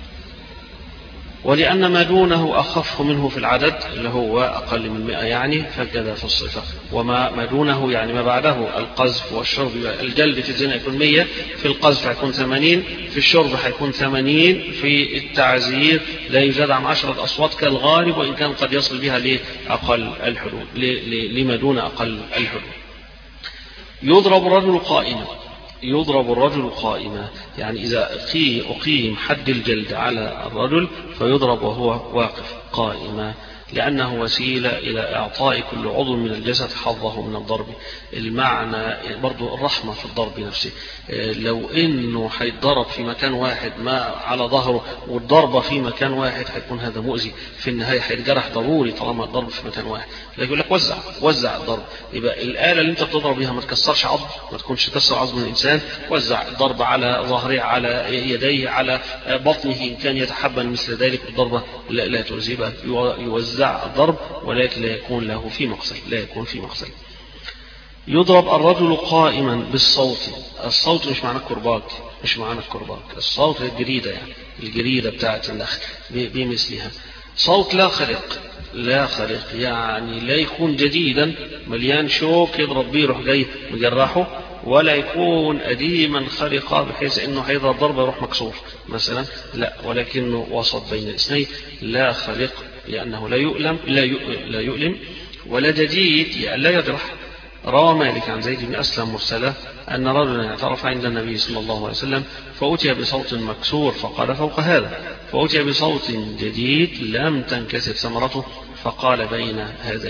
ولأن ما دونه أخف منه في العدد اللي هو أقل من 100 يعني، فكذا في الصفة. وما دونه يعني ما بعده القذف والشرب، الجلد في الزنا يكون 100، في القذف هيكون 80، في الشرب هيكون 80، في التعزير لا يزاد عن 10 أصوات كالغالب، وإن كان قد يصل بها لأقل الحدود، لما دون أقل الحدود. يضرب الرجل قائما، يضرب الرجل قائما يعني إذا أقيم حد الجلد على الرجل فيضرب وهو واقف قائما، لأنه وسيلة إلى إعطاء كل عضو من الجسد حظه من الضرب. المعنى برضو الرحمة في الضرب نفسه، لو إنه هيتضرب في مكان واحد ما على ظهره والضربة في مكان واحد هيكون هذا مؤذي، في النهاية هيتجرح ضروري طالما الضرب في مكان واحد. لكن يقول لك وزع الضرب، يبقى الآلة اللي أنت بتضرب بها ما تكسرش عظم، ما تكونش تكسر عظم الإنسان، وزع الضرب على ظهره، على يديه، على بطنه إن كان يتحبن مثل ذلك، الضربة لا تؤذي، يوزع الضرب ولكن لا يكون له في مقصد، لا يكون في مقصد. يضرب الرجل قائما بالصوت. الصوت مش معنى الكرباج، مش معنى الكرباج، الصوت الجريدة يعني الجريدة بتاعة النخل بمثلها. صوت لا خلق، لا خلق يعني لا يكون جديدا مليان شوك يضرب بيه يروح جاي مجرحه، ولا يكون قديما خلقا بحيث انه هيضرب ضربه يروح مكسور مثلا، لا، ولكنه وسط بين الاثنين. لا خلق لانه لا يؤلم ولا جديد لا يجرح. روى مالك عن زيد بن أسلم مرسلة أن رجلا اعترف عند النبي صلى الله عليه وسلم فأتي بصوت مكسور فقال فوق هذا، فأتي بصوت جديد لم تنكسر ثمرته فقال بين هذين،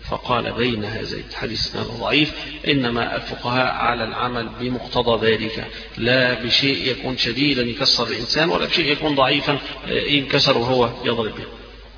فقال بين هذين الحديث ضعيف، إنما الفقهاء على العمل بمقتضى ذلك، لا بشيء يكون شديدا يكسر الإنسان ولا بشيء يكون ضعيفا ينكسر وهو يضرب به.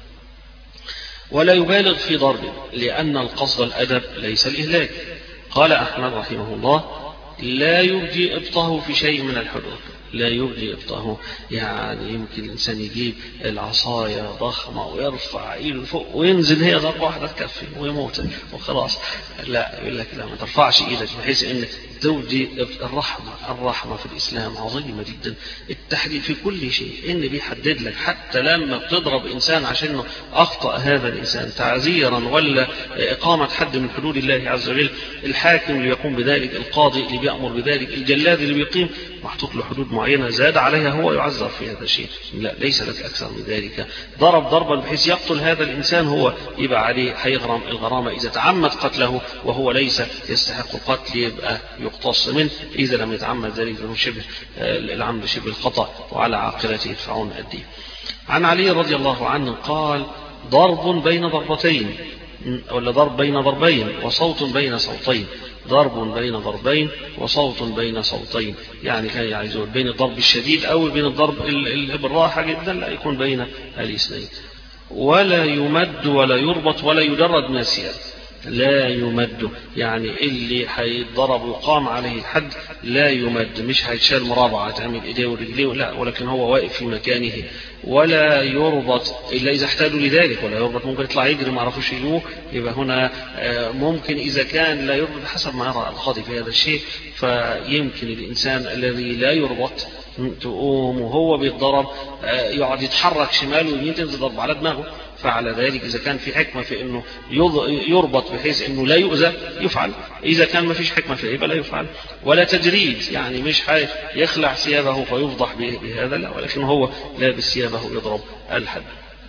ولا يبالغ في ضربه لأن القصد الأدب ليس الإهلاك. قال أحمد رحمه الله: لا يبدي إبطه في شيء من الحدود. لا يبدي إبطه يعني يمكن الإنسان يجيب العصاية ضخمة ويرفع إيده فوق وينزل هي ضربة واحدة تكفي ويموت وخلاص. لا، يقول لك لا، ما ترفعش إيدك بحيث أن تبدي الرحمة في الإسلام عظيمة جدا. التحديد في كل شيء إن بيحدد لك، حتى لما بتضرب إنسان عشان أخطأ هذا الإنسان تعزيرا ولا إقامة حد من حدود الله عز وجل، الحاكم اللي يقوم بذلك، القاضي اللي بيأمر بذلك، الجلاد اللي بيقيم، محطوط له حدود معينة زاد عليها هو يعذر في هذا الشيء. لا، ليس لك أكثر من ذلك. ضرب ضربا بحيث يقتل هذا الإنسان، هو يبقى عليه هيغرم الغرامة. إذا تعمد قتله وهو ليس يستحق القتل يبقى يقتص منه، إذا لم يتعمد ذلك فهو شبه العمد شبه الخطأ، وعلى عاقلته يدفعون الدين. عن علي رضي الله عنه قال: ضرب بين ضربتين، ولا ضرب بين ضربين وصوت بين صوتين. ضرب بين ضربين وصوت بين صوتين، يعني كان يعزون بين الضرب الشديد أو بين الضرب بالراحة جدا، لا يكون بين الاثنين. ولا يمد ولا يربط ولا يجرد من الثياب. لا يمد يعني اللي هيتضرب ويقام عليه الحد لا يمد، مش هيتشال مرابعة تعمل ايديه ورجليه، لا، ولكن هو واقف في مكانه. ولا يربط الا اذا احتاجوا لذلك، ولا يربط ممكن يطلع يجري ما عرفوش يجوه، يبقى هنا ممكن اذا كان لا يربط حسب ما يرى القاضي في هذا الشيء، فيمكن الانسان الذي لا يربط تقوم وهو بيتضرب يقعد يتحرك شمال ويمين تنزل ضرب على دماغه. فعلى ذلك إذا كان في حكمة في أنه يربط بحيث أنه لا يؤذى يفعل، إذا كان ما فيش حكمة في لا يفعل. ولا تجريد يعني مش يخلع ثيابه فيفضح بهذا، لا، ولكن هو لابس ثيابه يضرب الحد.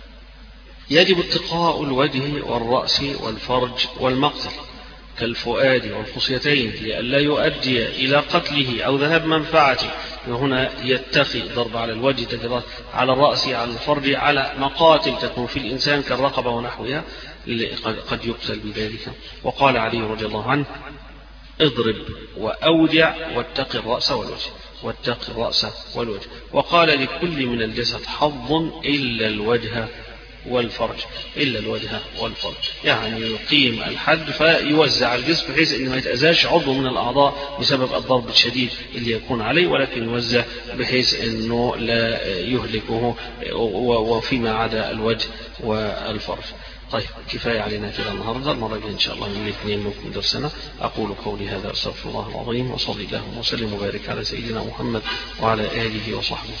يجب اتقاء الوجه والرأس والفرج والمقتل كالفؤاد والخصيتين لئلا يؤدي إلى قتله أو ذهاب منفعته. وهنا يتقي ضرب على الوجه، تجربة على الرأس، على الفرج، على مقاتل تكون في الإنسان كالرقبة ونحوها قد يقتل بذلك. وقال علي رضي الله عنه: اضرب وأودع واتق الرأس والوجه، واتق الرأس والوجه. وقال: لكل من الجسد حظ إلا الوجه والفرج، إلا الوجه والفرج، يعني يقيم الحد فيوزع الجسم بحيث أن ما يتأذاش عضو من الأعضاء بسبب الضرب الشديد اللي يكون عليه، ولكن يوزع بحيث أنه لا يهلكه، وفيما عدا الوجه والفرج. طيب، كفاية علينا كده النهاردة. المرة الجاية إن شاء الله من الاثنين نكمل درسنا. أقول قولي هذا، أستغفر الله العظيم، وصلي اللهم وسلم وبارك على سيدنا محمد وعلى آله وصحبه.